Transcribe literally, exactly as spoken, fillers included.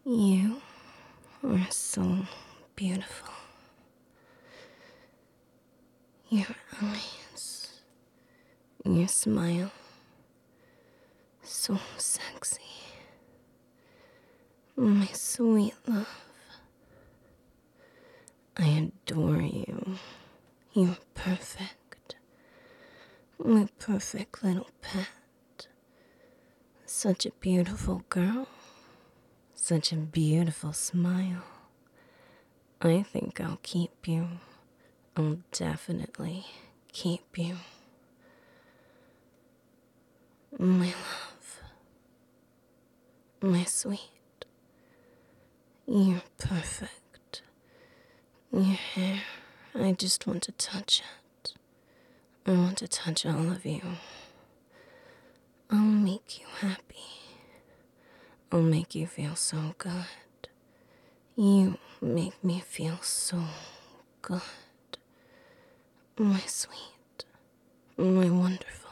You are so beautiful. Your eyes, your smile, so sexy. My sweet love, I adore you. You're perfect. My perfect little pet. Such a beautiful girl. Such a beautiful smile. I think I'll keep you. I'll definitely keep you. My love. My sweet. You're perfect. Your hair, I just want to touch it. I want to touch all of you. I'll make you happy. I'll make you feel so good. You make me feel so good. My sweet, my wonderful.